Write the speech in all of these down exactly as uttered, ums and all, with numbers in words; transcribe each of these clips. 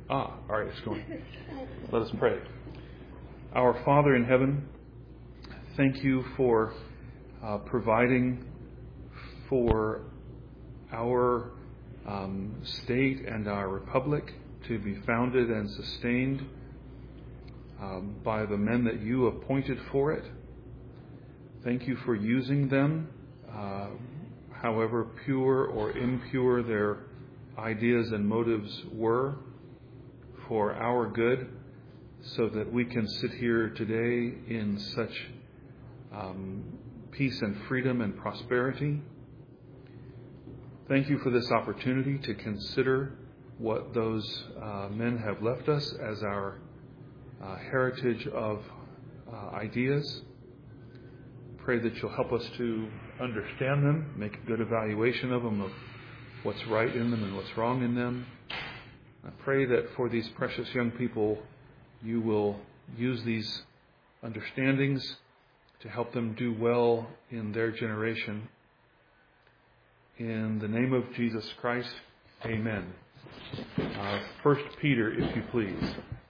Ah, all right, it's going. Let us pray. Our Father in heaven, thank you for uh, providing for our um, state and our republic to be founded and sustained um, by the men that you appointed for it. Thank you for using them, uh, however pure or impure their ideas and motives were, for our good, so that we can sit here today in such um, peace and freedom and prosperity. Thank you for this opportunity to consider what those uh, men have left us as our uh, heritage of uh, ideas. Pray that you'll help us to understand them, make a good evaluation of them, of what's right in them and what's wrong in them. I pray that for these precious young people, you will use these understandings to help them do well in their generation. In the name of Jesus Christ, amen. Uh, First Peter, if you please.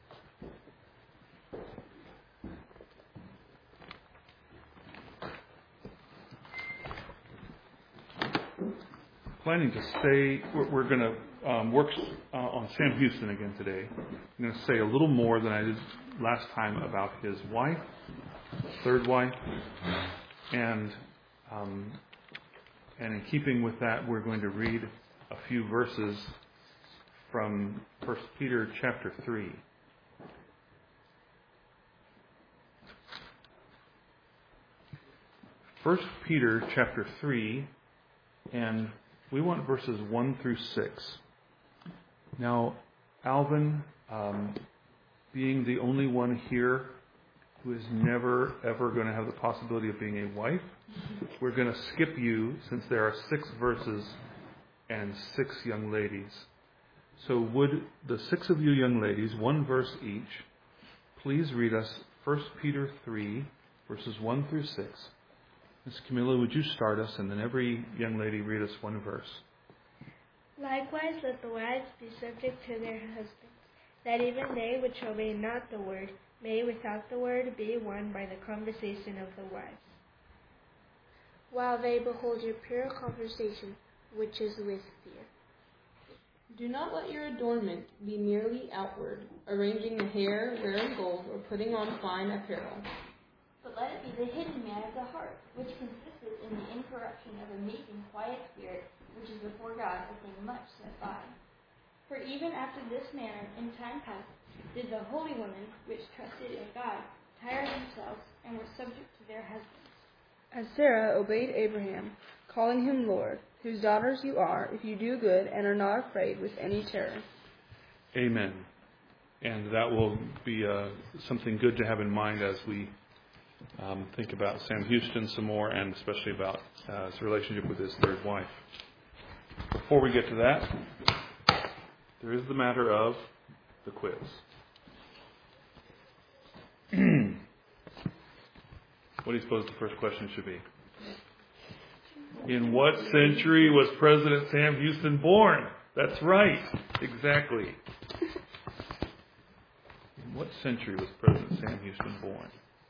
Planning to say, we're, we're going to um, work uh, on Sam Houston again today. I'm going to say a little more than I did last time about his wife, third wife, and um, and in keeping with that, we're going to read a few verses from First Peter chapter three. First Peter chapter three, and we want verses one through six. Now, Alvin, um, being the only one here who is never, ever going to have the possibility of being a wife, we're going to skip you since there are six verses and six young ladies. So would the six of you young ladies, one verse each, please read us First Peter three, verses one through six. Miss Camilla, would you start us, and then every young lady read us one verse. Likewise let the wives be subject to their husbands, that even they which obey not the word may without the word be won by the conversation of the wives, while they behold your pure conversation, which is with fear. Do not let your adornment be merely outward, arranging the hair, wearing gold, or putting on fine apparel. But let it be the hidden man of the heart, which consisteth in the incorruption of a meek and quiet spirit, which is before God a thing much set by. For even after this manner in time past did the holy women, which trusted in God, tire themselves, and were subject to their husbands. As Sarah obeyed Abraham, calling him Lord, whose daughters you are, if you do good and are not afraid with any terror. Amen. And that will be uh, something good to have in mind as we um, think about Sam Houston some more, and especially about uh, his relationship with his third wife. Before we get to that, there is the matter of the quiz. What do you suppose the first question should be? In what century was President Sam Houston born? That's right. Exactly. In what century was President Sam Houston born?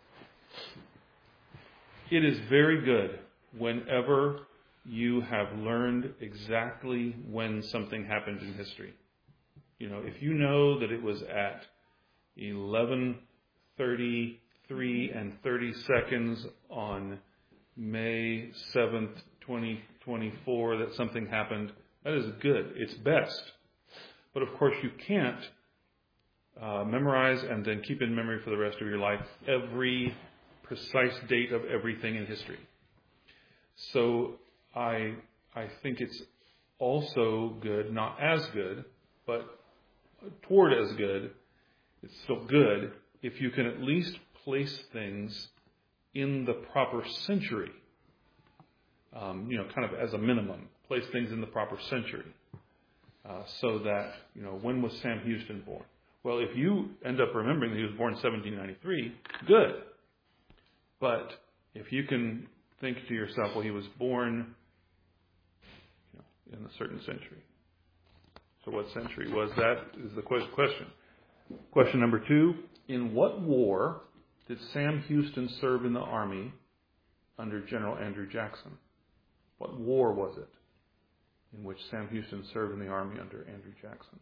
It is very good whenever you have learned exactly when something happened in history. You know, if you know that it was at eleven thirty-three and thirty seconds on May seventh, twenty twenty-four, that something happened, that is good. It's best. But of course you can't uh, memorize and then keep in memory for the rest of your life every precise date of everything in history. So I I think it's also good, not as good, but toward as good, it's still good if you can at least place things in the proper century. Um, you know, kind of as a minimum, place things in the proper century. Uh, so that, you know, when was Sam Houston born? Well, if you end up remembering that he was born in seventeen ninety-three, good. But if you can think to yourself, well, he was born, you know, in a certain century. So what century was that is the question. Question number two, in what war did Sam Houston serve in the Army under General Andrew Jackson? What war was it in which Sam Houston served in the Army under Andrew Jackson?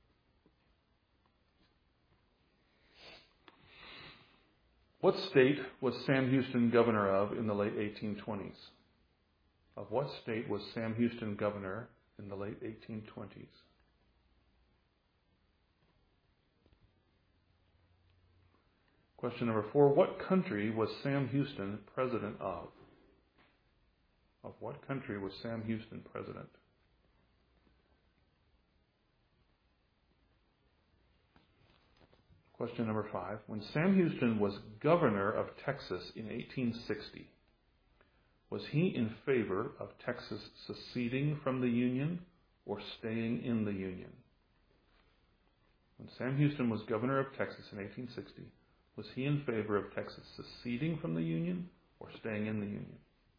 What state was Sam Houston governor of in the late eighteen twenties? Of what state was Sam Houston governor in the late eighteen twenties? Question number four, what country was Sam Houston president of? Of what country was Sam Houston president? Question number five, when Sam Houston was governor of Texas in eighteen sixty, was he in favor of Texas seceding from the Union or staying in the Union? When Sam Houston was governor of Texas in eighteen sixty, was he in favor of Texas seceding from the Union or staying in the Union?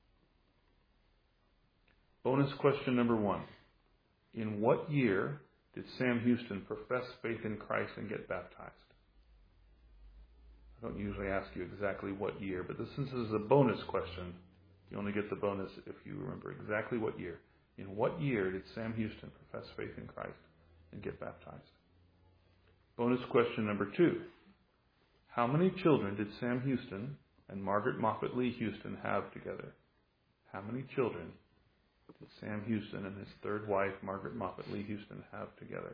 Bonus question number one. In what year did Sam Houston profess faith in Christ and get baptized? I don't usually ask you exactly what year, but since this is a bonus question, you only get the bonus if you remember exactly what year. In what year did Sam Houston profess faith in Christ and get baptized? Bonus question number two. How many children did Sam Houston and Margaret Moffett Lee Houston have together? How many children did Sam Houston and his third wife, Margaret Moffett Lee Houston, have together?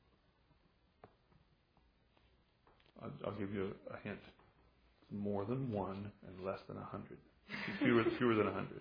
I'll, I'll give you a, a hint. More than one and less than a hundred. Fewer, fewer than a hundred.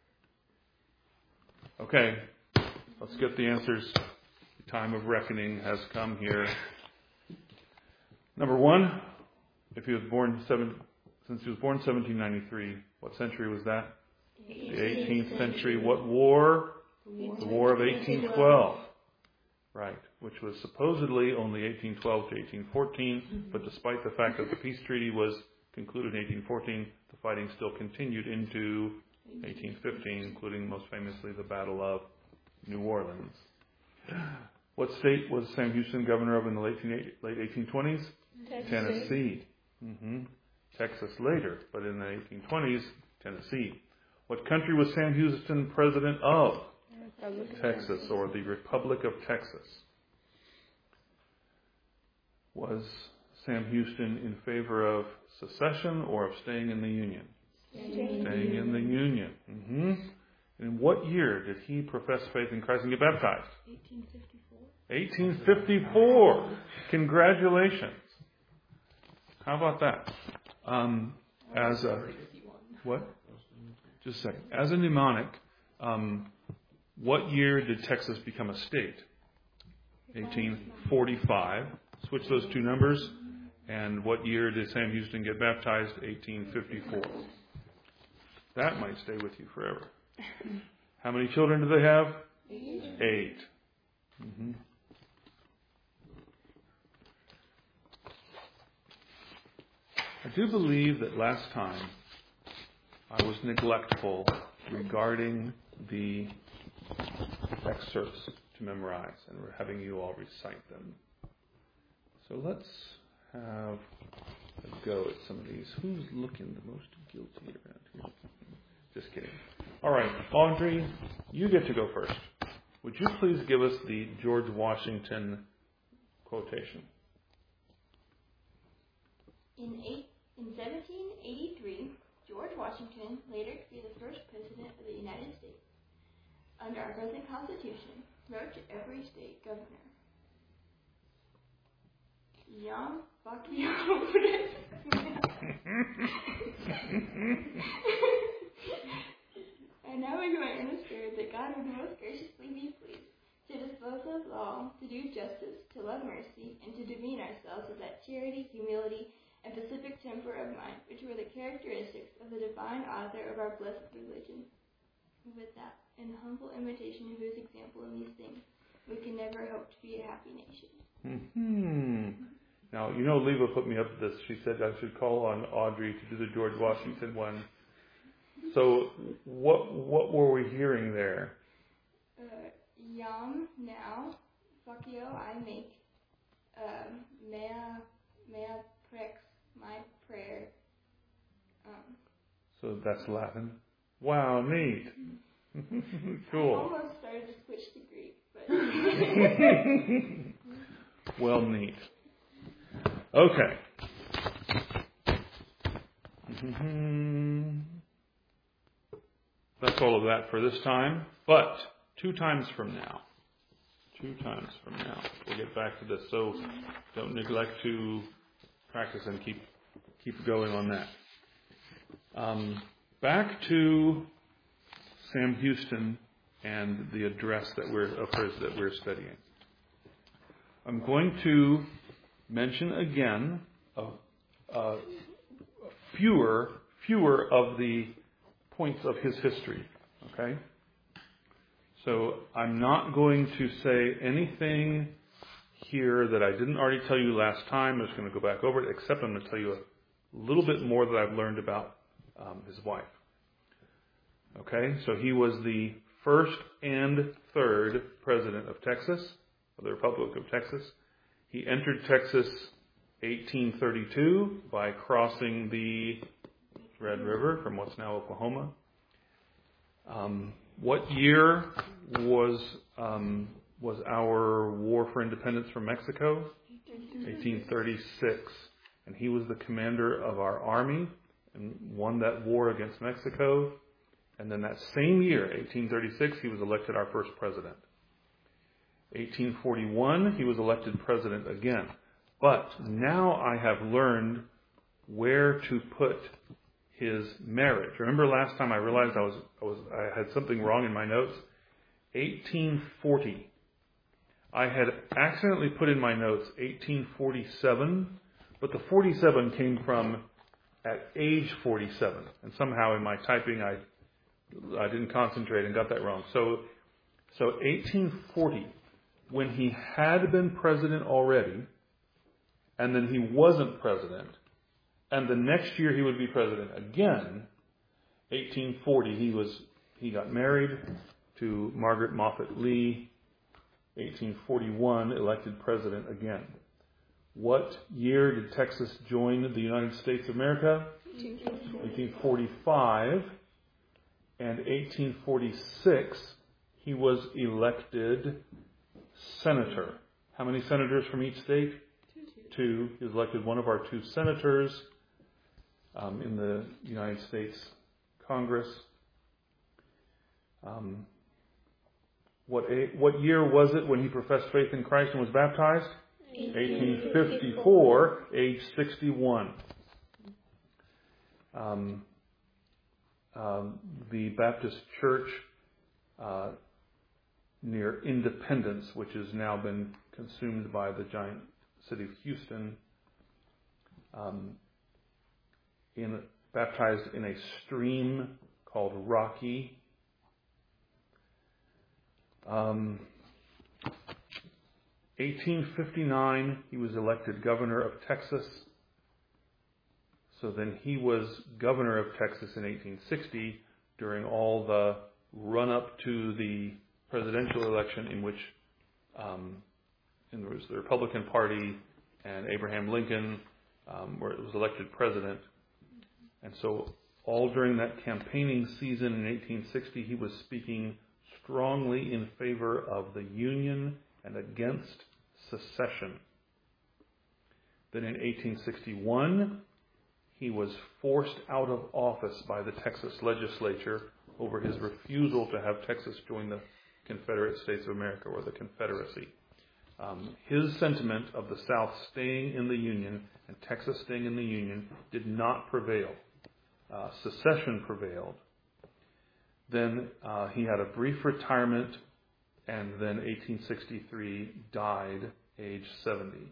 Okay, let's get the answers. The time of reckoning has come here. Number one, if he was born seven, since he was born seventeen ninety-three, what century was that? The eighteenth century. What war? The War of eighteen twelve. Right, which was supposedly only eighteen twelve to eighteen fourteen, but despite the fact that the peace treaty was concluded in eighteen fourteen, the fighting still continued into eighteen fifteen, including most famously the Battle of New Orleans. What state was Sam Houston governor of in the late eighteen twenties? Texas. Tennessee. Mm-hmm. Texas later, but in the eighteen twenties, Tennessee. What country was Sam Houston president of? Texas, or the Republic of Texas. Was Sam Houston in favor of secession or of staying in the Union? Staying, staying in the Union. Mm-hmm. In what year did he profess faith in Christ and get baptized? eighteen fifty-four. eighteen fifty-four. Congratulations. How about that? Um, as a what? Just a second. As a mnemonic, um, what year did Texas become a state? eighteen forty-five. Switch those two numbers. And what year did Sam Houston get baptized? eighteen fifty-four. That might stay with you forever. How many children do they have? Eight. Eight. Mm-hmm. I do believe that last time I was neglectful regarding the excerpts to memorize, and we're having you all recite them. So let's have a go at some of these. Who's looking the most guilty around here? Just kidding. All right, Audrey, you get to go first. Would you please give us the George Washington quotation? In, eight, in seventeen eighty-three, George Washington, later to be the first president of the United States, under our present Constitution, wrote to every state governor, Yam And now we grant in the Spirit that God would most graciously be pleased to dispose of all, to do justice, to love mercy, and to demean ourselves with that charity, humility, and pacific temper of mind, which were the characteristics of the divine author of our blessed religion. With that, in humble imitation of whose example in these things, we can never hope to be a happy nation. Hmm. Now, you know, Leva put me up to this. She said I should call on Audrey to do the George Washington one. So, what what were we hearing there? Uh, Yam now, Fakio I make, um, mea, mea prex, my prayer. Um, So that's Latin. Wow, neat. Cool. I almost started to switch to Greek, but... Well, neat. Okay. That's all of that for this time. But two times from now, two times from now, we'll get back to this. So don't neglect to practice and keep keep going on that. Um, back to Sam Houston and the address that we're of hers that we're studying. I'm going to mention again a, a fewer fewer of the points of his history. Okay? So I'm not going to say anything here that I didn't already tell you last time. I'm just going to go back over it, except I'm going to tell you a little bit more that I've learned about um, his wife. Okay? So he was the first and third president of Texas, of the Republic of Texas. He entered Texas eighteen thirty-two by crossing the Red River from what's now Oklahoma. Um, what year was um, was our war for independence from Mexico? eighteen thirty-six. And he was the commander of our army and won that war against Mexico. And then that same year, eighteen thirty-six, he was elected our first president. eighteen forty-one, he was elected president again. But now I have learned where to put his marriage. Remember last time I realized I was I was I had something wrong in my notes? eighteen forty. I had accidentally put in my notes eighteen forty-seven, but the forty-seven came from at age forty-seven. And somehow in my typing I I didn't concentrate and got that wrong. So so eighteen forty, when he had been president already, and then he wasn't president, and the next year he would be president again, eighteen forty, he was he got married to Margaret Moffett Lee. eighteen forty-one, elected president again. What year did Texas join the United States of America? eighteen forty-five. And eighteen forty-six, he was elected senator. How many senators from each state? Two. Two. He was elected one of our two senators um, in the United States Congress. Um, what a, what year was it when he professed faith in Christ and was baptized? eighteen fifty-four, age sixty-one. Um, um, the Baptist Church uh, near Independence, which has now been consumed by the giant city of Houston, um, in, baptized in a stream called Rocky. Um, eighteen fifty-nine, he was elected governor of Texas. So then he was governor of Texas in eighteen sixty during all the run-up to the presidential election in which um, in there was the Republican Party and Abraham Lincoln, um, where it was elected president. And so all during that campaigning season in eighteen sixty, he was speaking strongly in favor of the Union and against secession. Then in eighteen sixty-one, he was forced out of office by the Texas legislature over his refusal to have Texas join the Confederate States of America, or the Confederacy. Um, his sentiment of the South staying in the Union and Texas staying in the Union did not prevail. Uh, secession prevailed. Then uh, he had a brief retirement, and then eighteen sixty-three died, age seventy.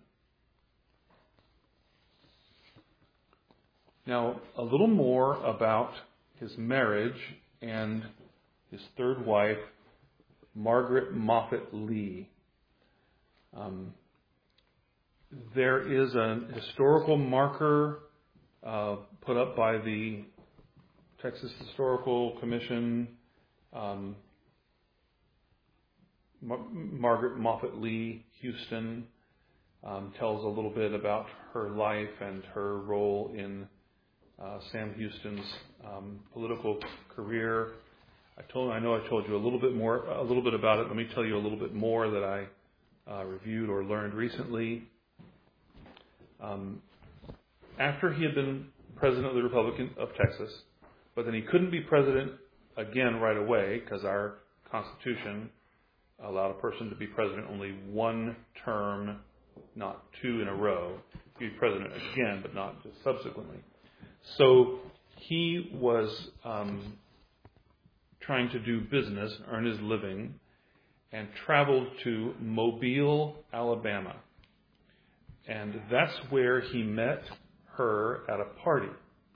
Now, a little more about his marriage and his third wife, Margaret Moffett Lee. Um, there is a historical marker uh, put up by the Texas Historical Commission um, Mar- Margaret Moffett Lee Houston um, tells a little bit about her life and her role in uh, Sam Houston's um, political career. I told, I know I told you a little bit more, a little bit about it. Let me tell you a little bit more that I uh, reviewed or learned recently. Um, after he had been president of the Republic of Texas, but then he couldn't be president again right away because our Constitution allowed a person to be president only one term, not two in a row. He'd be president again, but not just subsequently. So he was um, trying to do business, earn his living, and traveled to Mobile, Alabama. And that's where he met her at a party.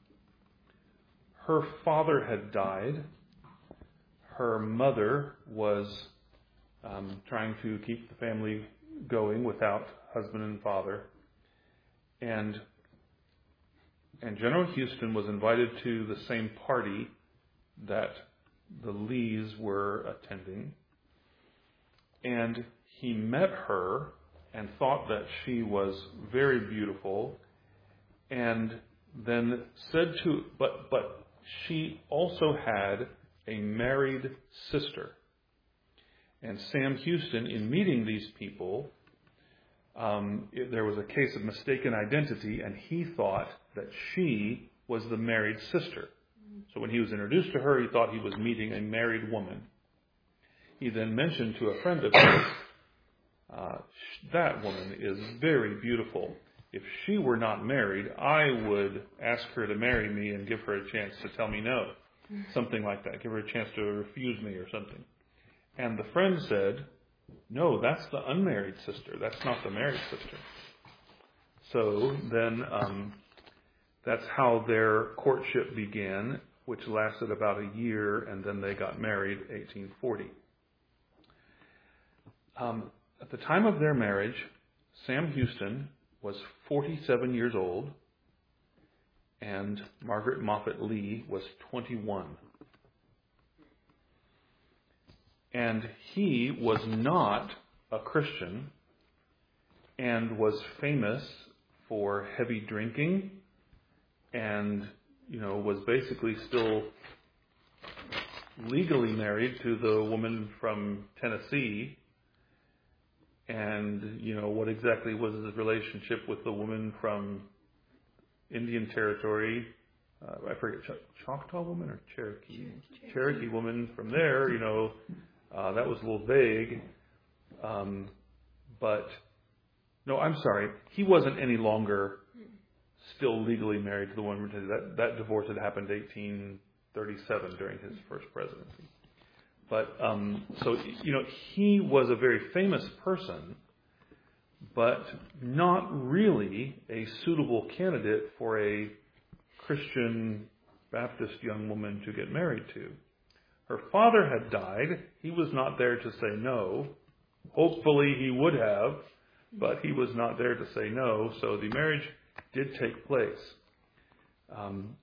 Her father had died. Her mother was um, trying to keep the family going without husband and father. And, and General Houston was invited to the same party that the Lees were attending. And he met her and thought that she was very beautiful, and then said to, but, but she also had a married sister. And Sam Houston, in meeting these people, um, it, there was a case of mistaken identity, and he thought that she was the married sister. So when he was introduced to her, he thought he was meeting a married woman. He then mentioned to a friend of his, uh, that woman is very beautiful. If she were not married, I would ask her to marry me and give her a chance to tell me no. Something like that. Give her a chance to refuse me or something. And the friend said, no, that's the unmarried sister. That's not the married sister. So then um, that's how their courtship began, which lasted about a year, and then they got married in eighteen forty. Um, at the time of their marriage, Sam Houston was forty-seven years old, and Margaret Moffett Lee was twenty-one. And he was not a Christian and was famous for heavy drinking and, you know, was basically still legally married to the woman from Tennessee. And, you know, what exactly was his relationship with the woman from Indian Territory? Uh, I forget, Ch- Choctaw woman or Cherokee? Cherokee? Cherokee woman from there, you know, uh, that was a little vague. Um, but, no, I'm sorry. He wasn't any longer still legally married to the woman. That, that divorce had happened in eighteen thirty-seven during his first presidency. But, um, so, you know, he was a very famous person, but not really a suitable candidate for a Christian Baptist young woman to get married to. Her father had died. He was not there to say no. Hopefully he would have, but he was not there to say no, so the marriage did take place. Um,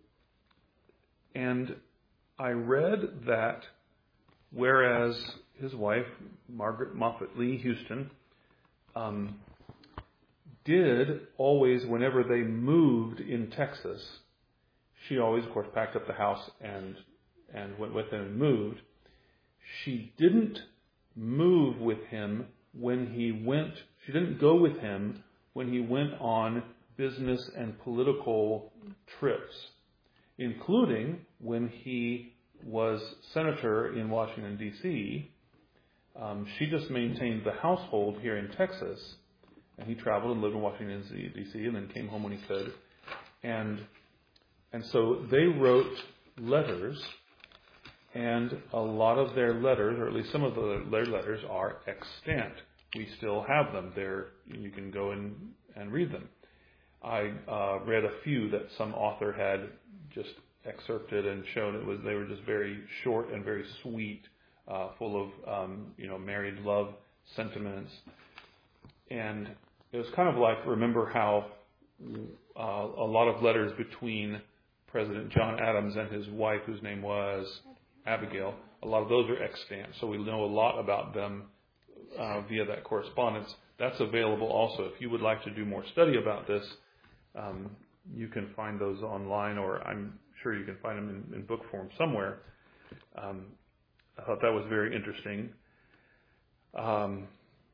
and I read that whereas his wife, Margaret Moffett Lee Houston, um, did always, whenever they moved in Texas, she always, of course, packed up the house and and went with him and moved. She didn't move with him when he went, she didn't go with him when he went on business and political trips, including when he was senator in Washington, D C Um, she just maintained the household here in Texas, and he traveled and lived in Washington, D C and then came home when he could. And and so they wrote letters, and a lot of their letters, or at least some of the, their letters, are extant. We still have them. They're, you can go and, and read them. I uh, read a few that some author had just excerpted and shown. It was they were just very short and very sweet, uh, full of um, you know married love sentiments, and it was kind of like, remember how uh, a lot of letters between President John Adams and his wife, whose name was Abigail, A lot of those are extant, so we know a lot about them uh, via that correspondence. That's available also. If you would like to do more study about this, um, you can find those online, or I'm sure you can find them in, in book form somewhere. Um, I thought that was very interesting. Um,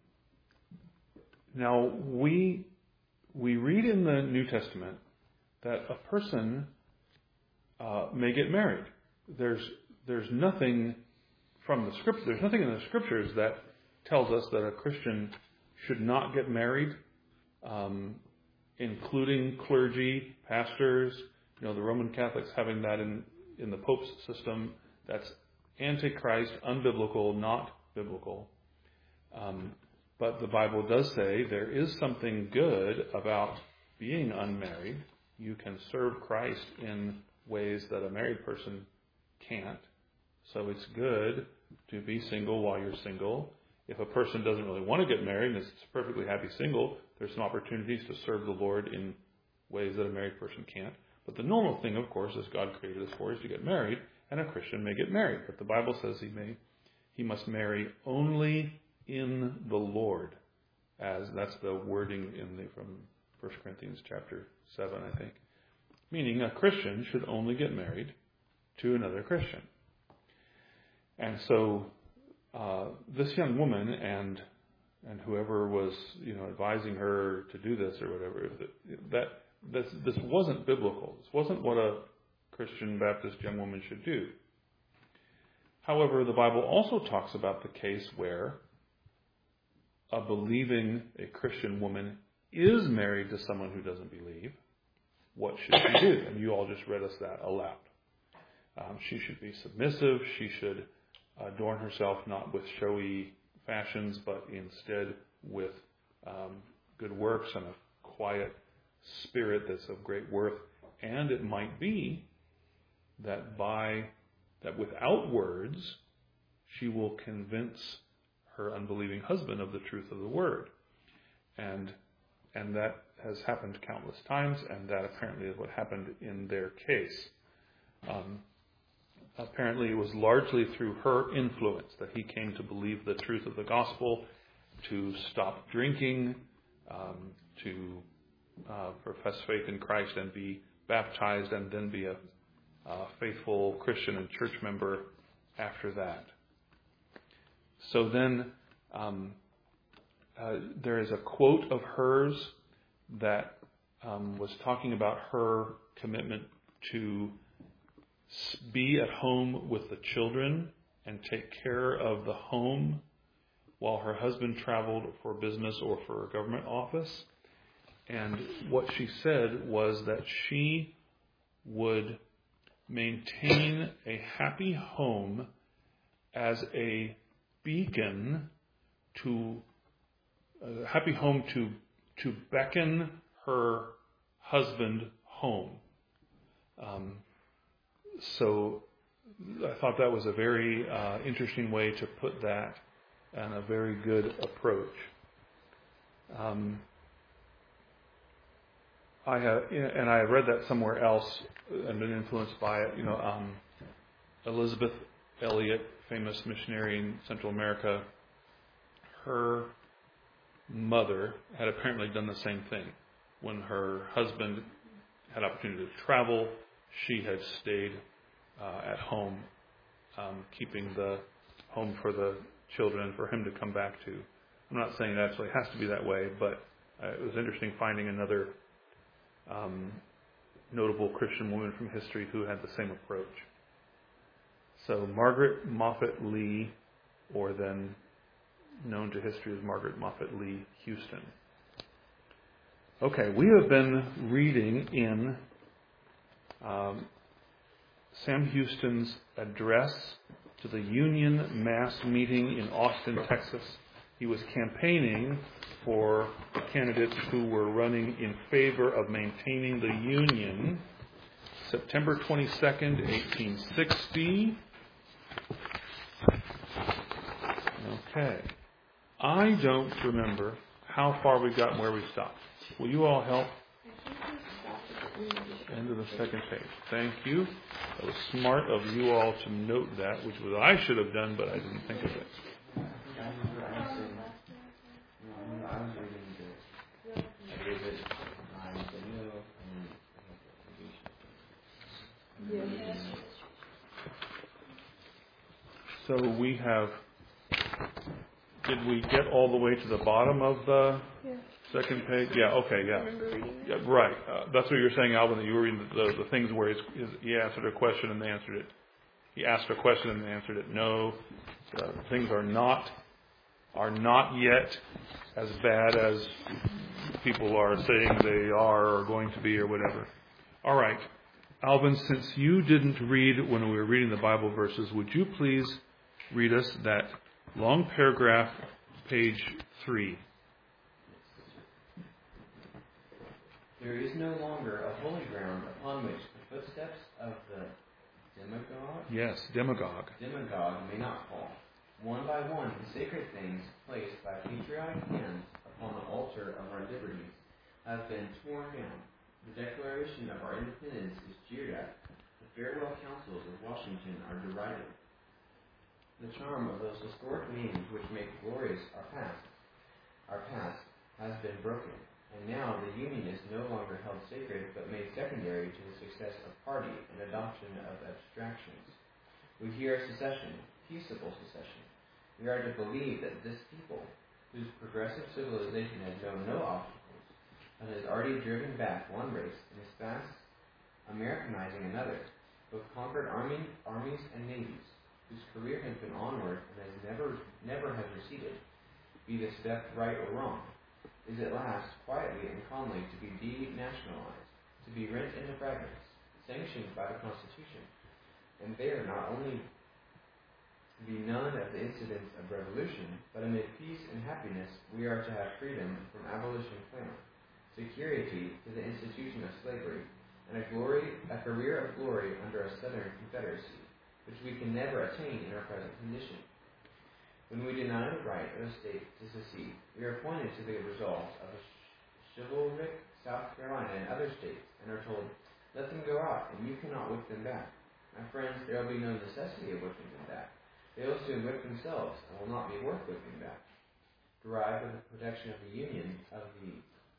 now, we we read in the New Testament that a person uh, may get married. There's there's nothing from the script. There's nothing in the scriptures that tells us that a Christian should not get married, um, including clergy, pastors. You know, the Roman Catholics having that in in the Pope's system. That's antichrist, unbiblical, not biblical. Um, but the Bible does say there is something good about being unmarried. You can serve Christ in ways that a married person can't. So it's good to be single while you're single. If a person doesn't really want to get married and is perfectly happy single, there's some opportunities to serve the Lord in ways that a married person can't. But the normal thing, of course, as God created us for, is to get married, and a Christian may get married. But the Bible says he may, he must marry only in the Lord, as that's the wording in the from First Corinthians chapter seven, I think. Meaning a Christian should only get married to another Christian. And so uh, this young woman and and whoever was, you know, advising her to do this or whatever, that this this wasn't biblical. This wasn't what a Christian Baptist young woman should do. However, the Bible also talks about the case where a believing, a Christian woman is married to someone who doesn't believe. What should she do? And you all just read us that aloud. Um, she should be submissive. She should adorn herself not with showy fashions, but instead with um, good works and a quiet spirit that's of great worth. And it might be that by that without words, she will convince her unbelieving husband of the truth of the word. And and that has happened countless times, and that apparently is what happened in their case. Um, apparently it was largely through her influence that he came to believe the truth of the gospel, to stop drinking, um, to uh, profess faith in Christ and be baptized, and then be a, a faithful Christian and church member after that. So then um, uh, there is a quote of hers that um, was talking about her commitment to be at home with the children and take care of the home while her husband traveled for business or for a government office. And what she said was that she would maintain a happy home as a beacon to a happy home to to beckon her husband home. Um, so I thought that was a very uh, interesting way to put that, and a very good approach. Um, I have, and I read that somewhere else and been influenced by it. You know, um, Elizabeth Elliot, famous missionary in Central America, her mother had apparently done the same thing. When her husband had opportunity to travel, she had stayed uh, at home, um, keeping the home for the children for him to come back to. I'm not saying it actually has to be that way, but uh, it was interesting finding another um, notable Christian woman from history who had the same approach. So Margaret Moffett Lee, or then known to history as Margaret Moffett Lee Houston. Okay, we have been reading in um, Sam Houston's address to the Union Mass Meeting in Austin, Texas. He was campaigning for the candidates who were running in favor of maintaining the Union. September twenty-second, eighteen sixty. Okay. I don't remember how far we got and where we stopped. Will you all help? End of the second page. Thank you. That was smart of you all to note that, which was I should have done, but I didn't think of it. So we have, did we get all the way to the bottom of the Yeah. second page? Yeah, okay, yeah. I remember reading that. Yeah, right. Uh, that's what you were saying, Alvin, that you were reading the, the, the things where he's, his, he answered a question and they answered it. He asked a question and they answered it. No, uh, things are not are not yet as bad as people are saying they are or going to be or whatever. All right. Alvin, since you didn't read when we were reading the Bible verses, would you please read us that long paragraph, page three? There is no longer a holy ground upon which the footsteps of the demagogue, Yes, demagogue. demagogue may not fall. One by one, the sacred things placed by patriotic hands upon the altar of our liberties have been torn down. The Declaration of our independence is jeered at. The farewell councils of Washington are derided. The charm of those historic names which make glorious our past, our past, has been broken. And now the Union is no longer held sacred, but made secondary to the success of party and adoption of abstractions. We hear secession, peaceable secession. We are to believe that this people, whose progressive civilization has known no obstacles, but has already driven back one race and is fast Americanizing another, both conquered army, armies and navies, whose career has been onward and has never, never has receded, be the step right or wrong, is at last quietly and calmly to be denationalized, to be rent into fragments, sanctioned by the Constitution, and there not only be none of the incidents of revolution, but amid peace and happiness we are to have freedom from abolition clamor, security to the institution of slavery, and a glory, a career of glory under a Southern Confederacy, which we can never attain in our present condition. When we deny the right of a state to secede, we are pointed to the resolves of a chivalric South Carolina and other states, and are told, let them go out, and you cannot whip them back. My friends, there will be no necessity of whipping them back. They will soon whip themselves, and will not be worth whipping back. Derived of the protection of the Union, of the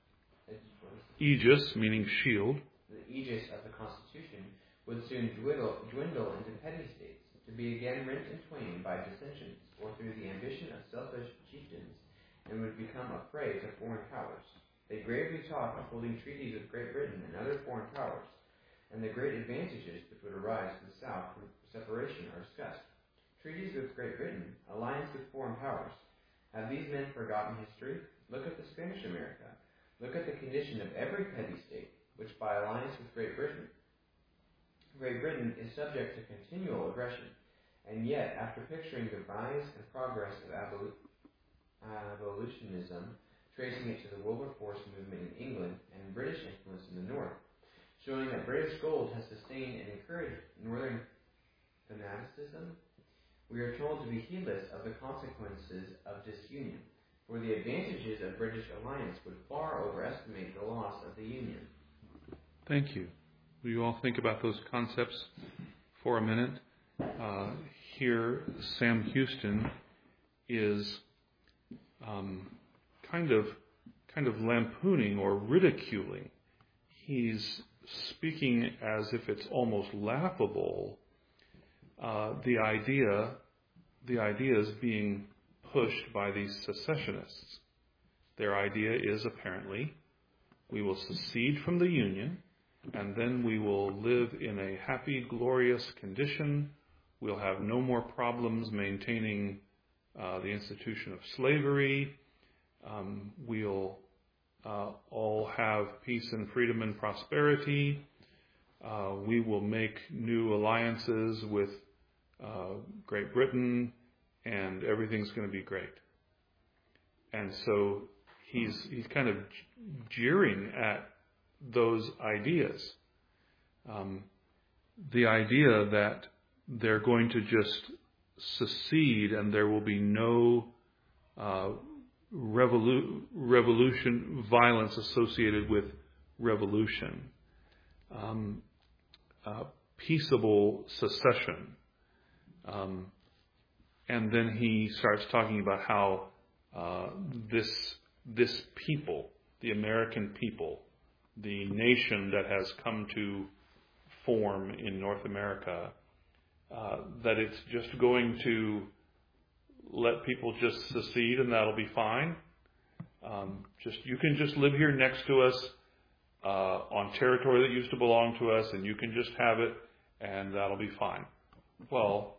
Aegis, meaning shield. The aegis of the Constitution would soon dwindle, dwindle into petty states, to be again rent in twain by dissensions, or through the ambition of selfish chieftains, and would become a prey to foreign powers. They gravely talk of holding treaties with Great Britain and other foreign powers, and the great advantages which would arise to the South from separation are discussed. Treaties with Great Britain, alliance with foreign powers. Have these men forgotten history? Look at the Spanish America. Look at the condition of every petty state, which by alliance with Great Britain, Great Britain is subject to continual aggression, and yet, after picturing the rise and progress of abol- abolitionism, tracing it to the Wilberforce movement in England and British influence in the North, showing that British gold has sustained and encouraged Northern fanaticism, we are told to be heedless of the consequences of disunion, for the advantages of British alliance would far overestimate the loss of the Union. Thank you. Will you all think about those concepts for a minute? Uh, here, Sam Houston is um, kind of kind of lampooning or ridiculing. He's speaking as if it's almost laughable. Uh, the idea, the idea is being pushed by these secessionists. Their idea is apparently, we will secede from the Union, and then we will live in a happy, glorious condition. We'll have no more problems maintaining uh, the institution of slavery. Um, we'll uh, all have peace and freedom and prosperity. Uh, we will make new alliances with uh, Great Britain, and everything's going to be great. And so he's he's kind of jeering at those ideas. Um, the idea that they're going to just secede and there will be no uh, revolu- revolution, violence associated with revolution, um, uh, peaceable secession. Um, and then he starts talking about how uh, this this people, the American people, the nation that has come to form in North America, uh, that it's just going to let people just secede and that'll be fine. Um, just you can just live here next to us uh, on territory that used to belong to us, and you can just have it, and that'll be fine. Well,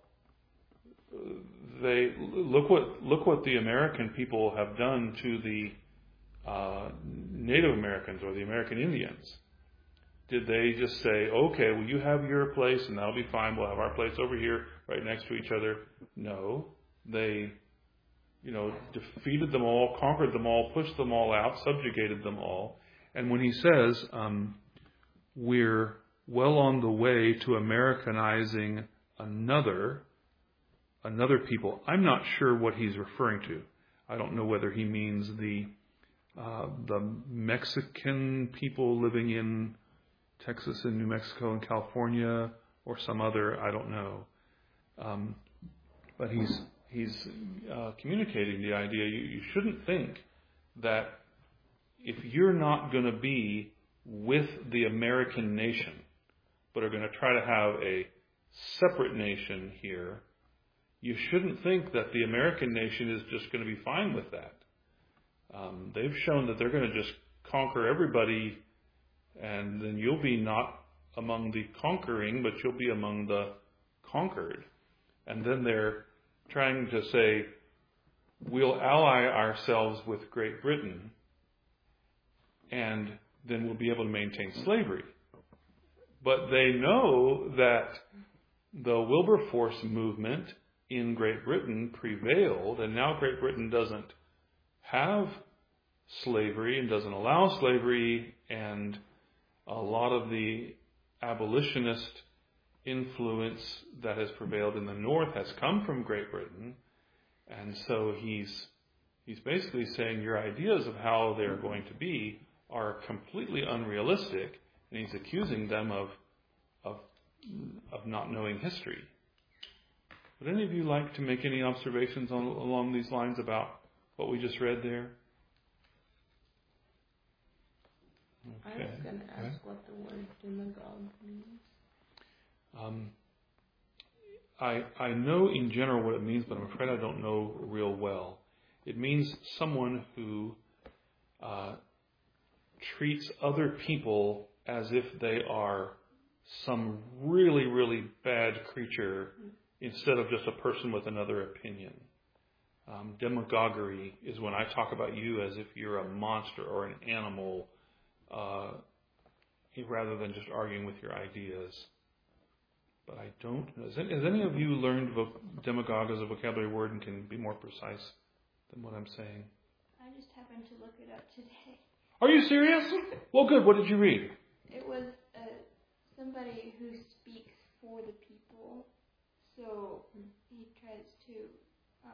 they look what look what the American people have done to the uh, Native Americans or the American Indians. Did they just say, okay, well, you have your place and that'll be fine. We'll have our place over here right next to each other? No. They, you know, defeated them all, conquered them all, pushed them all out, subjugated them all. And when he says, um, we're well on the way to Americanizing another, another people, I'm not sure what he's referring to. I don't know whether he means the uh, the Mexican people living in Texas and New Mexico and California or some other, I don't know. Um, but he's he's uh, communicating the idea you, you shouldn't think that if you're not going to be with the American nation, but are going to try to have a separate nation here, you shouldn't think that the American nation is just going to be fine with that. Um, they've shown that they're going to just conquer everybody, and then you'll be not among the conquering, but you'll be among the conquered. And then they're trying to say, we'll ally ourselves with Great Britain, and then we'll be able to maintain slavery. But they know that the Wilberforce movement in Great Britain prevailed, and now Great Britain doesn't have slavery and doesn't allow slavery, and a lot of the abolitionist influence that has prevailed in the North has come from Great Britain. And so he's he's basically saying your ideas of how they're going to be are completely unrealistic, and he's accusing them of of of not knowing history. Would any of you like to make any observations on, along these lines about what we just read there? Okay. I was going to ask okay. what the word demagogue means. Um, I I know in general what it means, but I'm afraid I don't know real well. It means someone who uh, treats other people as if they are some really, really bad creature instead of just a person with another opinion. Um, demagoguery is when I talk about you as if you're a monster or an animal, uh, rather than just arguing with your ideas. But I don't know. Has any, has any of you learned voc- demagogue as a vocabulary word and can be more precise than what I'm saying? I just happened to look it up today. Are you serious? Well, good. What did you read? It was uh, somebody who speaks for the people. So he tries to um,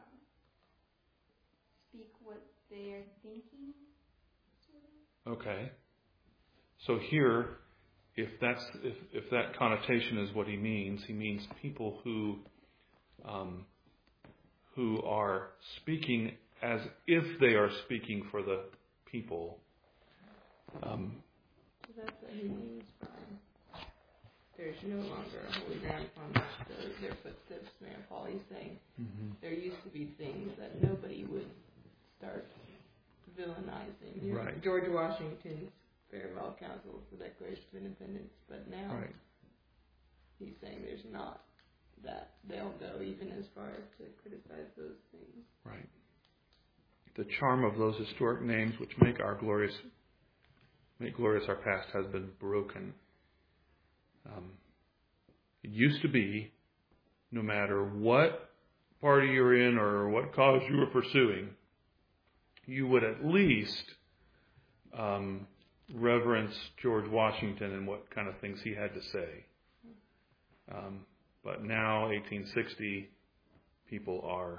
speak what they are thinking. Sort of. Okay. So here, if that's if, if that connotation is what he means, he means people who um, who are speaking as if they are speaking for the people. Um, so that's what he means by there's no longer a holy ground on which the, their footsteps may fall. He's saying mm-hmm. there used to be things that nobody would start villainizing. You right. know, George Washington's farewell council for the Declaration of Independence, but now right. he's saying there's not that. They'll go even as far as to criticize those things. Right. The charm of those historic names which make our glorious make glorious our past has been broken. Um, it used to be, no matter what party you're in or what cause you were pursuing, you would at least um, reverence George Washington and what kind of things he had to say. Um, but now, eighteen sixty, people are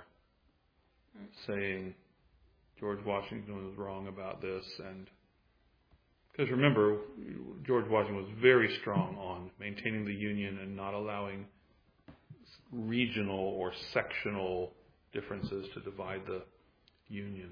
saying George Washington was wrong about this and Because remember, George Washington was very strong on maintaining the Union and not allowing regional or sectional differences to divide the Union.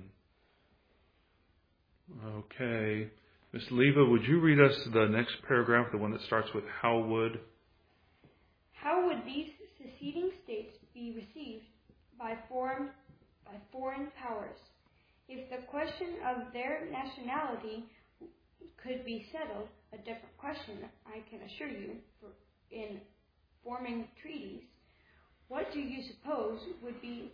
Okay. Miss Leva, would you read us the next paragraph, the one that starts with how would? How would these seceding states be received by foreign by foreign powers? If the question of their nationality could be settled, a different question, I can assure you, for in forming treaties, what do you suppose would be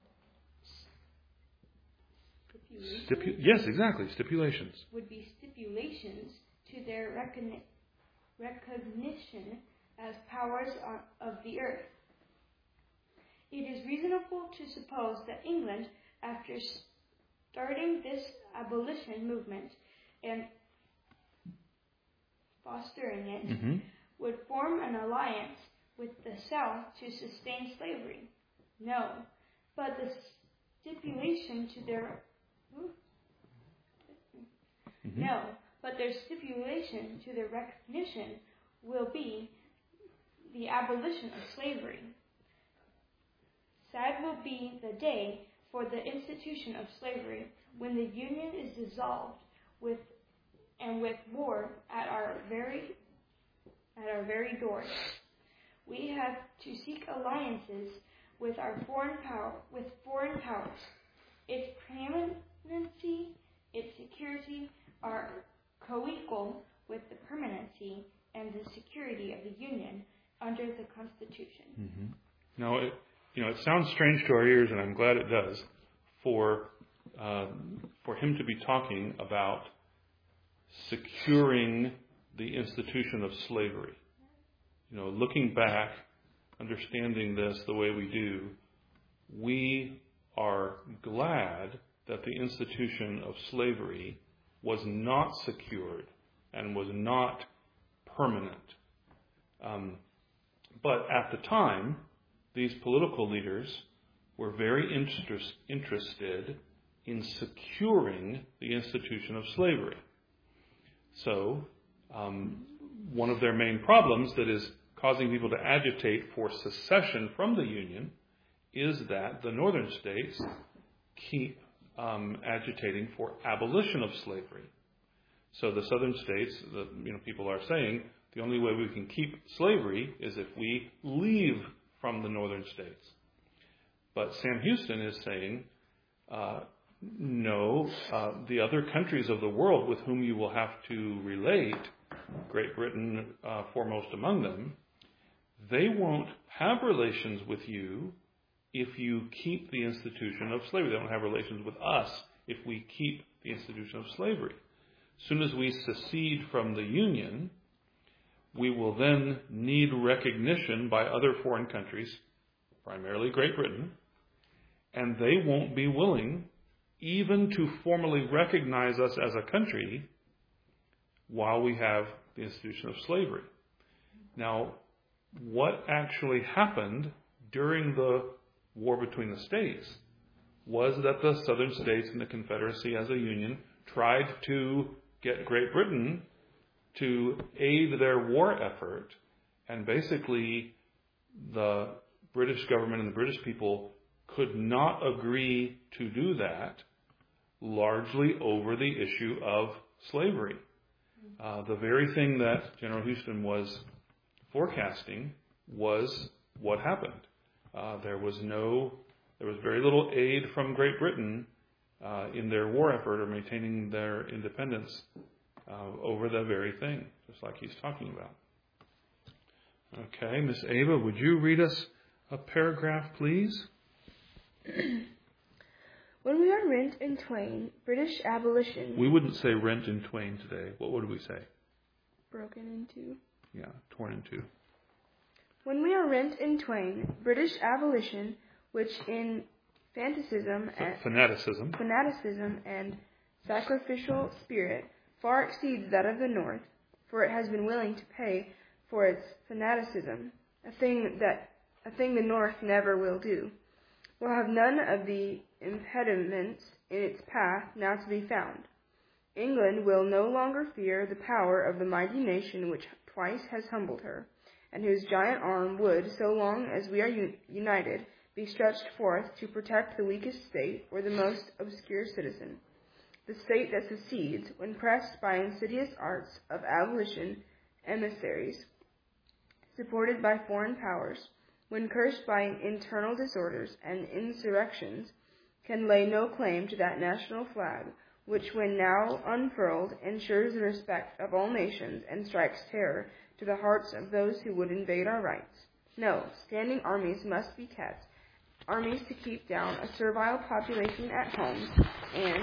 stipulations? Stipu- yes, exactly, stipulations. Would be stipulations to their recogni- recognition as powers of the earth. It is reasonable to suppose that England, after starting this abolition movement and fostering it, Mm-hmm. would form an alliance with the South to sustain slavery. No, but the stipulation to their Mm-hmm. no, but their stipulation to their recognition will be the abolition of slavery. Sad will be the day for the institution of slavery when the Union is dissolved with and with war at our very at our very doors. We have to seek alliances with our foreign power with foreign powers. Its preeminency, its security are co-equal with the permanency and the security of the Union under the Constitution. Mm-hmm. Now, it, you know, it sounds strange to our ears, and I'm glad it does, for uh, for him to be talking about securing the institution of slavery. You know, looking back, understanding this the way we do, we are glad that the institution of slavery was not secured and was not permanent. Um, but at the time, these political leaders were very interest, interested in securing the institution of slavery. So, um, one of their main problems that is causing people to agitate for secession from the Union is that the northern states keep um, agitating for abolition of slavery. So the southern states, the you know, people are saying the only way we can keep slavery is if we leave from the northern states. But Sam Houston is saying, uh, no, uh, the other countries of the world with whom you will have to relate, Great Britain uh, foremost among them, they won't have relations with you if you keep the institution of slavery. They don't have relations with us if we keep the institution of slavery. As soon as we secede from the Union, we will then need recognition by other foreign countries, primarily Great Britain, and they won't be willing even to formally recognize us as a country while we have the institution of slavery. Now, what actually happened during the war between the states was that the southern states and the Confederacy as a union tried to get Great Britain to aid their war effort, and basically the British government and the British people could not agree to do that, largely over the issue of slavery. Uh, the very thing that General Houston was forecasting was what happened. Uh, there was no, there was very little aid from Great Britain uh, in their war effort or maintaining their independence uh, over the very thing, just like he's talking about. Okay, Miss Ava, would you read us a paragraph, please? When we are rent in twain, British abolition... We wouldn't say rent in twain today. What would we say? Broken into. Yeah, torn in two. When we are rent in twain, British abolition, which in fanaticism and, fanaticism. fanaticism and sacrificial spirit far exceeds that of the North, for it has been willing to pay for its fanaticism, a thing that a thing the North never will do, will have none of the impediments in its path now to be found. England will no longer fear the power of the mighty nation which twice has humbled her, and whose giant arm would, so long as we are un- united, be stretched forth to protect the weakest state or the most obscure citizen. The state that secedes, when pressed by insidious arts of abolition emissaries, supported by foreign powers, when cursed by internal disorders and insurrections, can lay no claim to that national flag, which, when now unfurled, ensures the respect of all nations and strikes terror to the hearts of those who would invade our rights. No, standing armies must be kept, armies to keep down a servile population at home, and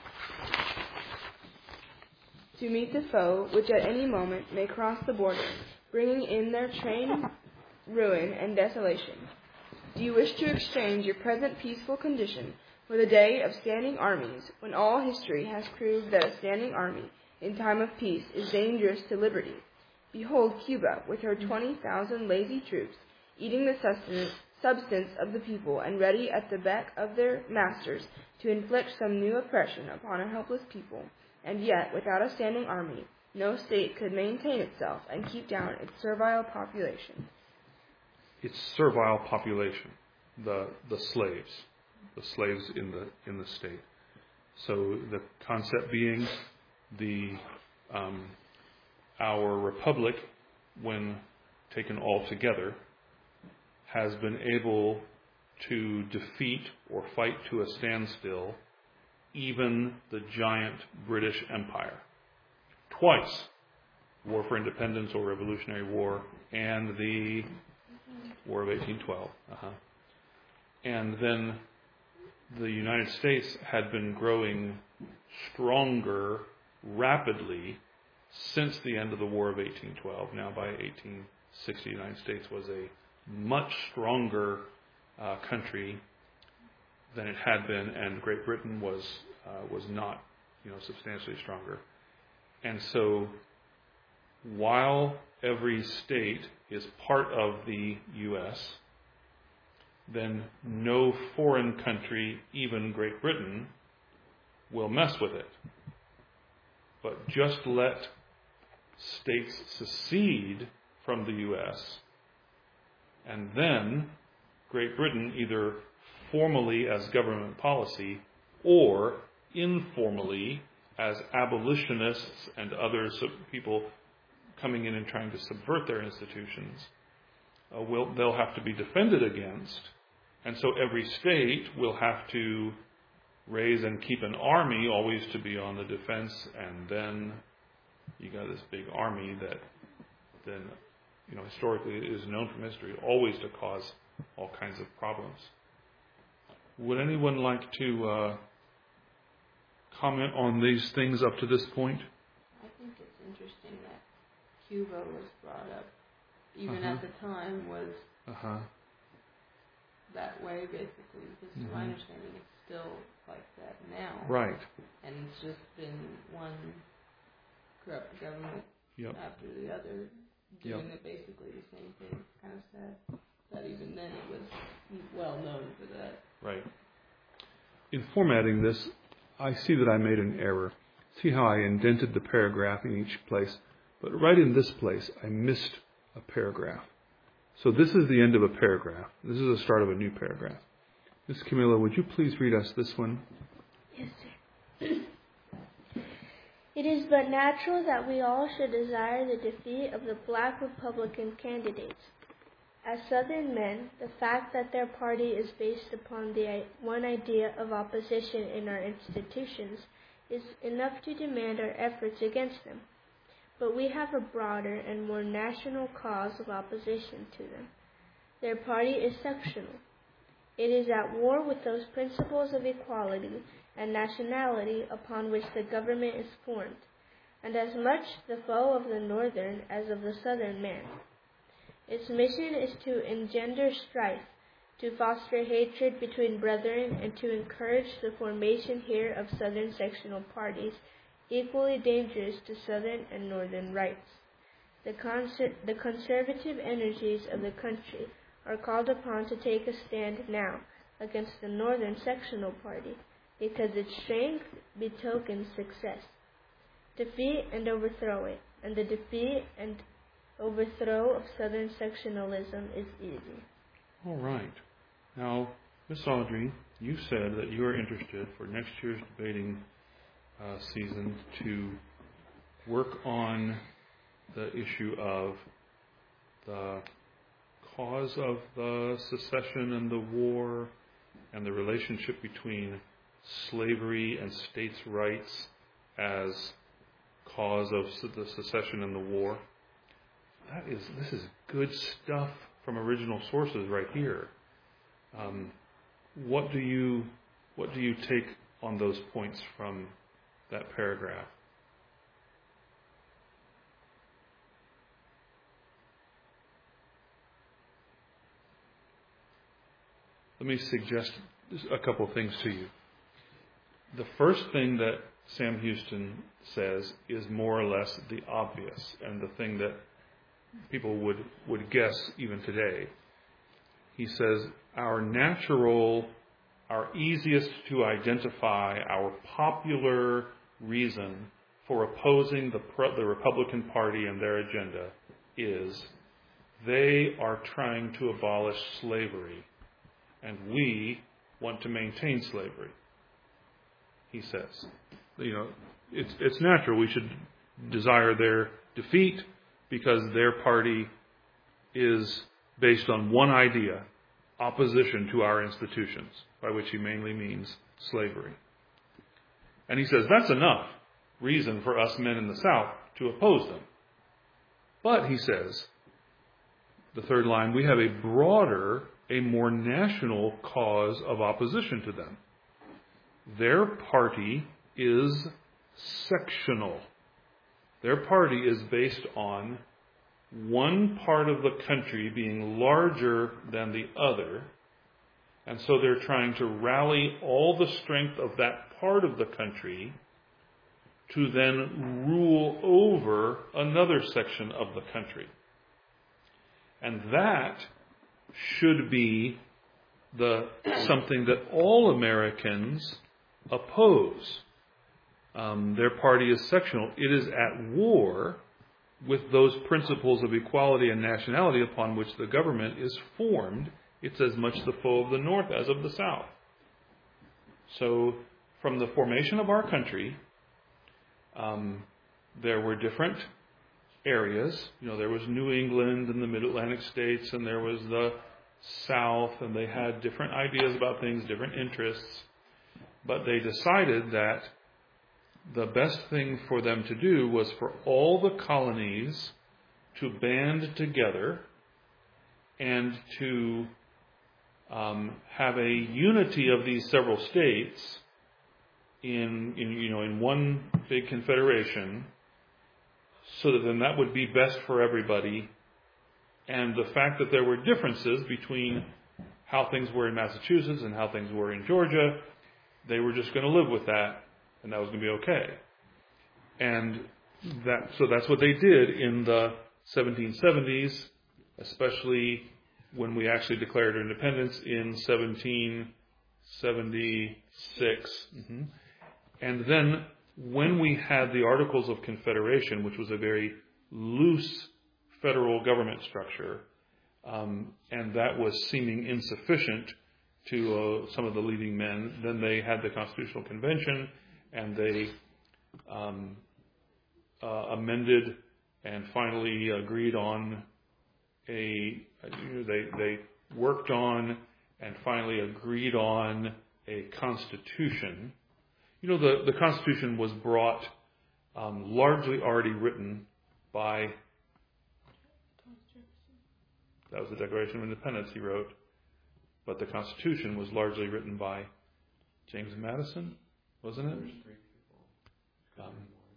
to meet the foe which at any moment may cross the border, bringing in their train ruin and desolation. Do you wish to exchange your present peaceful condition for the day of standing armies, when all history has proved that a standing army in time of peace is dangerous to liberty? Behold Cuba, with her twenty thousand lazy troops, eating the sustenance, substance of the people, and ready at the beck of their masters to inflict some new oppression upon a helpless people. And yet, without a standing army, no state could maintain itself and keep down its servile population. Its servile population, the the slaves, the slaves in the in the state. So the concept being, the um, our republic, when taken all together, has been able to defeat or fight to a standstill even the giant British Empire. Twice, War for Independence or Revolutionary War, and the War of eighteen twelve. Uh-huh. And then the United States had been growing stronger rapidly since the end of the War of eighteen twelve. Now by eighteen sixty, the United States was a much stronger uh, country than it had been, and Great Britain was uh, was not, you know, substantially stronger. And so, while every state is part of the U S, then no foreign country, even Great Britain, will mess with it. But just let states secede from the U S, and then Great Britain, either formally as government policy or informally as abolitionists and other people coming in and trying to subvert their institutions, uh, will they'll have to be defended against. And so every state will have to raise and keep an army always to be on the defense, and then you got this big army that then, you know, historically is known from history always to cause all kinds of problems. Would anyone like to uh, comment on these things up to this point? I think it's interesting that Cuba was brought up, even uh-huh. at the time, was uh-huh. that way, basically, because mm-hmm. to my understanding, it's still like that now. Right. And it's just been one corrupt government yep. after the other, doing yep. the, basically the same thing. It's kind of sad that even then it was well known for that. Right. In formatting this, I see that I made an error. See how I indented the paragraph in each place, but right in this place I missed a paragraph. So this is the end of a paragraph. This is the start of a new paragraph. Miss Camilla, would you please read us this one? Yes, sir. It is but natural that we all should desire the defeat of the black Republican candidates. As Southern men, the fact that their party is based upon the one idea of opposition in our institutions is enough to demand our efforts against them. But we have a broader and more national cause of opposition to them. Their party is sectional. It is at war with those principles of equality and nationality upon which the government is formed, and as much the foe of the northern as of the southern man. Its mission is to engender strife, to foster hatred between brethren, and to encourage the formation here of southern sectional parties, equally dangerous to southern and northern rights. The, conser- the conservative energies of the country are called upon to take a stand now against the northern sectional party, because its strength betokens success. defeat and overthrow it, and the defeat and overthrow of Southern sectionalism is easy. All right. Now, Miss Audrey, you said that you are interested for next year's debating uh, season to work on the issue of the cause of the secession and the war and the relationship between slavery and states' rights as cause of the secession and the war. That is, this is good stuff from original sources right here. Um, what do you, what do you take on those points from that paragraph? Let me suggest a couple of things to you. The first thing that Sam Houston says is more or less the obvious and the thing that people would, would guess even today. He says, our natural, our easiest to identify, our popular reason for opposing the, the Republican Party and their agenda is they are trying to abolish slavery, and we want to maintain slavery. He says, you know, it's it's natural we should desire their defeat because their party is based on one idea, opposition to our institutions, by which he mainly means slavery. And he says that's enough reason for us men in the South to oppose them. But, he says, the third line, we have a broader, a more national cause of opposition to them. Their party is sectional. Their party is based on one part of the country being larger than the other, and so they're trying to rally all the strength of that part of the country to then rule over another section of the country. And that should be the something that all Americans oppose. Um, their party is sectional. It is at war with those principles of equality and nationality upon which the government is formed. It's as much the foe of the North as of the South. So, from the formation of our country, um, there were different areas. You know, there was New England and the Mid-Atlantic states, and there was the South, and they had different ideas about things, different interests. But they decided that the best thing for them to do was for all the colonies to band together and to um, have a unity of these several states in, in, you know, in one big confederation, so that then that would be best for everybody. And the fact that there were differences between how things were in Massachusetts and how things were in Georgia, they were just going to live with that, and that was going to be okay. And that, so that's what they did in the seventeen seventies, especially when we actually declared our independence in seventeen seventy-six. Mm-hmm. And then when we had the Articles of Confederation, which was a very loose federal government structure, um, and that was seeming insufficient to uh, some of the leading men, then they had the Constitutional Convention, and they um, uh, amended and finally agreed on a, you know, they, they worked on and finally agreed on a constitution. You know, the, the Constitution was brought um, largely already written by, that was the Declaration of Independence he wrote, but the Constitution was largely written by James Madison, wasn't it? Um,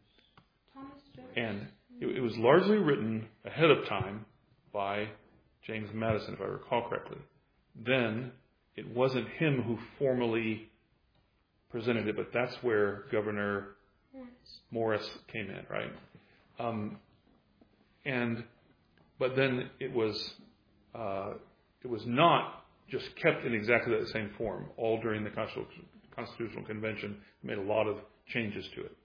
and it, it was largely written ahead of time by James Madison, if I recall correctly. Then it wasn't him who formally presented it, but that's where Governor Morris came in, right? Um, and but then it was uh, it was not just kept in exactly that same form all during the Constitutional Convention. Made a lot of changes to it.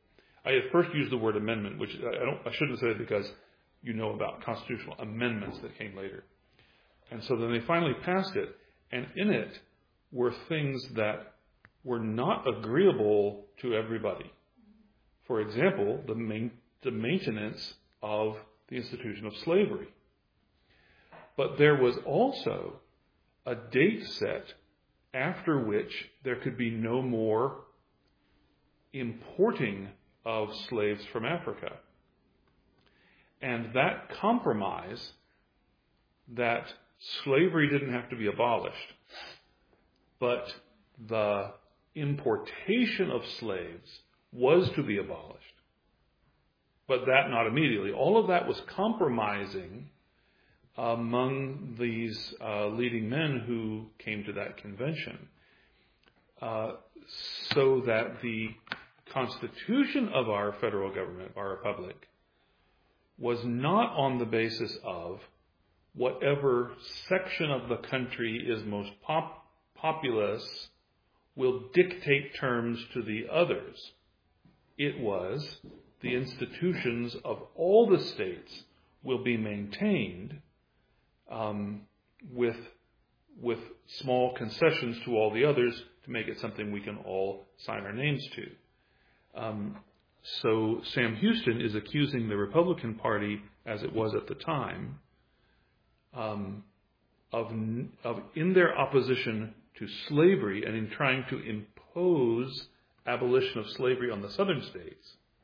I at first used the word amendment, which I don't, I shouldn't say it because you know about constitutional amendments that came later. And so then they finally passed it, and in it were things that were not agreeable to everybody. For example, the main, the maintenance of the institution of slavery. But there was also a date set after which there could be no more importing of slaves from Africa. And that compromise, that slavery didn't have to be abolished, but the importation of slaves was to be abolished. But that not immediately. All of that was compromising among these uh, leading men who came to that convention, uh, so that the constitution of our federal government, our republic, was not on the basis of whatever section of the country is most pop- populous will dictate terms to the others. It was the institutions of all the states will be maintained um, with with small concessions to all the others to make it something we can all sign our names to. Um, so Sam Houston is accusing the Republican Party, as it was at the time, um, of, of in their opposition to slavery and in trying to impose abolition of slavery on the southern states,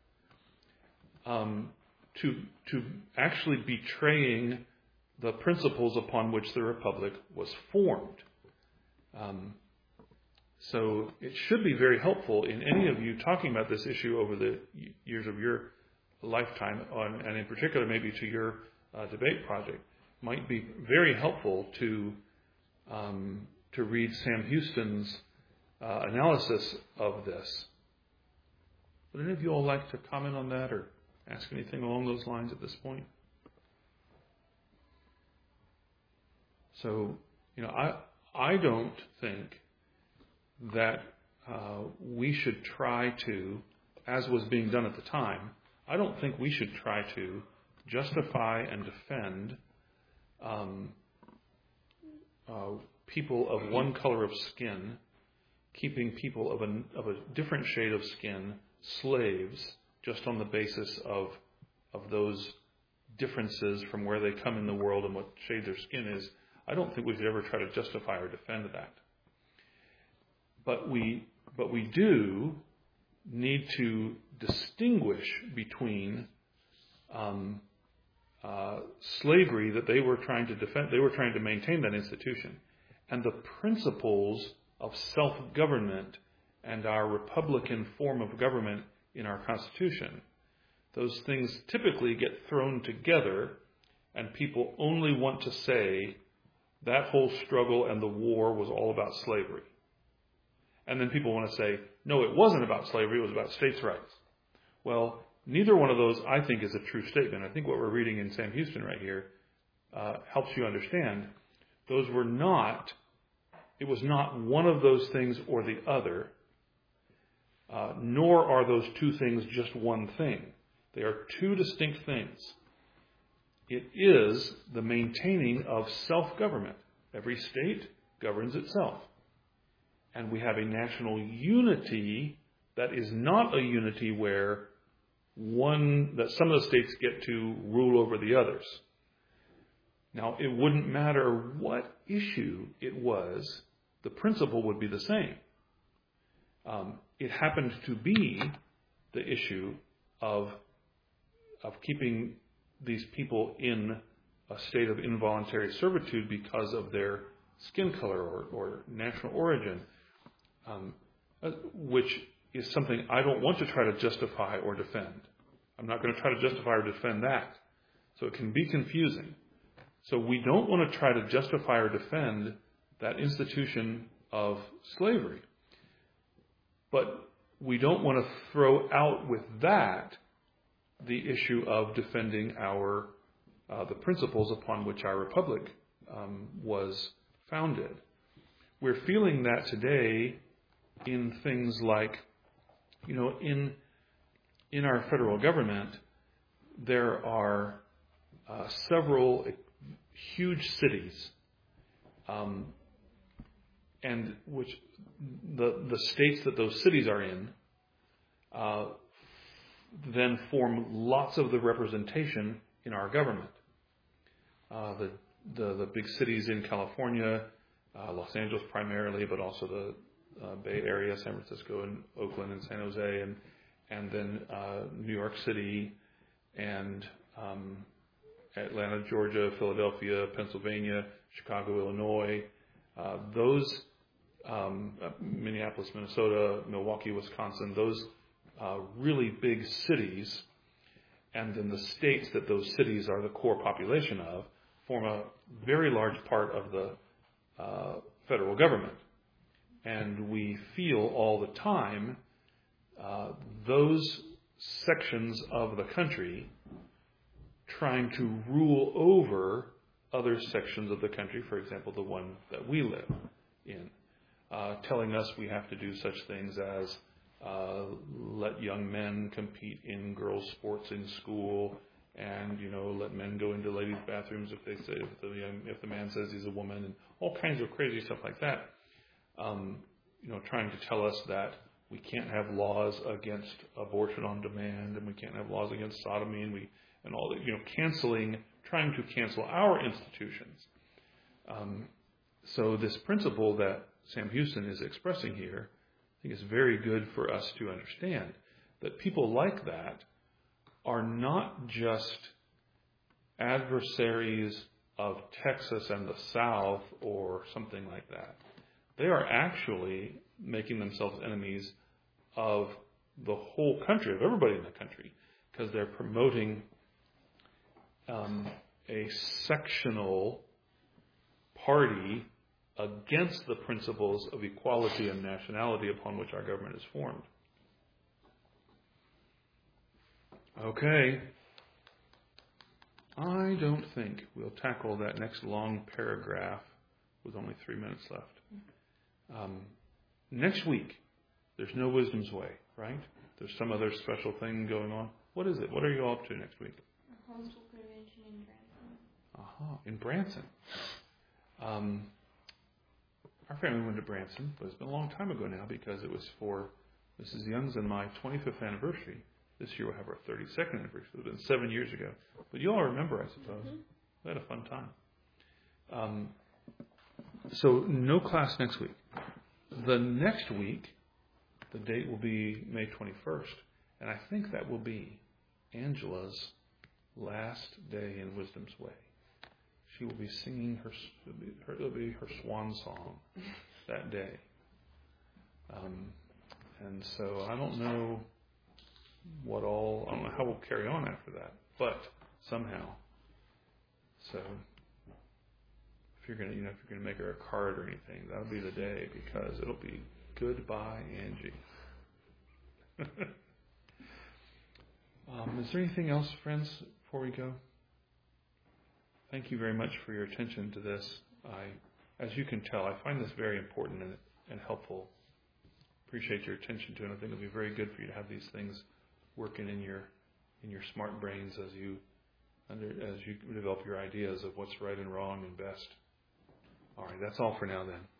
um, to to actually betraying the principles upon which the Republic was formed. Um, so it should be very helpful in any of you talking about this issue over the years of your lifetime, on, and in particular maybe to your uh, debate project, might be very helpful to um, to read Sam Houston's uh, analysis of this. Would any of you all like to comment on that or ask anything along those lines at this point? So, you know, I I don't think that uh, we should try to, as was being done at the time, I don't think we should try to justify and defend um, uh, people of one color of skin, keeping people of a, of a different shade of skin slaves just on the basis of of those differences from where they come in the world and what shade their skin is. I don't think we should ever try to justify or defend that. But we, but we do need to distinguish between um, uh, slavery that they were trying to defend, they were trying to maintain that institution, and the principles of self-government and our republican form of government in our Constitution. Those things typically get thrown together, and people only want to say that whole struggle and the war was all about slavery. And then people want to say, no, it wasn't about slavery, it was about states' rights. Well, neither one of those, I think, is a true statement. I think what we're reading in Sam Houston right here uh, helps you understand. Those were not, it was not one of those things or the other, uh, nor are those two things just one thing. They are two distinct things. It is the maintaining of self-government. Every state governs itself. And we have a national unity that is not a unity where one, that some of the states get to rule over the others. Now, it wouldn't matter what issue it was, the principle would be the same. Um, it happened to be the issue of, of keeping these people in a state of involuntary servitude because of their skin color or, or national origin, um, which is something I don't want to try to justify or defend. I'm not going to try to justify or defend that. So it can be confusing. So we don't want to try to justify or defend that institution of slavery. But we don't want to throw out with that the issue of defending our uh, the principles upon which our republic um, was founded. We're feeling that today in things like, you know, in in our federal government, there are uh, several huge cities, um, and which the the states that those cities are in uh, then form lots of the representation in our government. Uh, the, the the big cities in California, uh, Los Angeles primarily, but also the uh, Bay Area, San Francisco and Oakland and San Jose, and and then uh, New York City and um, Atlanta, Georgia, Philadelphia, Pennsylvania, Chicago, Illinois, uh, those um, uh, Minneapolis, Minnesota, Milwaukee, Wisconsin, those uh, really big cities, and then the states that those cities are the core population of, form a very large part of the uh, federal government. And we feel all the time uh, those sections of the country trying to rule over other sections of the country, for example, the one that we live in, uh, telling us we have to do such things as uh, let young men compete in girls' sports in school, and you know, let men go into ladies' bathrooms if they say if the young, if the man says he's a woman, and all kinds of crazy stuff like that. Um, you know, trying to tell us that we can't have laws against abortion on demand, and we can't have laws against sodomy, and we and all that. You know, canceling, trying to cancel our institutions. Um, so this principle that Sam Houston is expressing here, I think is very good for us to understand that people like that are not just adversaries of Texas and the South or something like that. They are actually making themselves enemies of the whole country, of everybody in the country, because they're promoting um, a sectional party against the principles of equality and nationality upon which our government is formed. Okay. I don't think we'll tackle that next long paragraph with only three minutes left. Um, next week, there's no Wisdom's Way, right? There's some other special thing going on. What is it? What are you all up to next week? A homeschool convention in Branson. Aha, in Branson. Um, our family went to Branson, but it's been a long time ago now because it was for Missus Young's and my twenty-fifth anniversary. This year we'll have our thirty-second anniversary. So it's been seven years ago. But you all remember, I suppose. Mm-hmm. We had a fun time. Um, so no class next week. The next week, the date will be May twenty-first. And I think that will be Angela's last day in Wisdom's Way. She will be singing her, her it'll be her swan song that day. Um, and so I don't know what all, I don't know how we'll carry on after that, but somehow. So if you're gonna, you know, if you're gonna make her a card or anything, that'll be the day, because it'll be goodbye, Angie. um, is there anything else, friends, before we go? Thank you very much for your attention to this. I, as you can tell, I find this very important and, and helpful. Appreciate your attention to it. I think it'll be very good for you to have these things working in your in your smart brains as you under as you develop your ideas of what's right and wrong and best. All right, that's all for now then.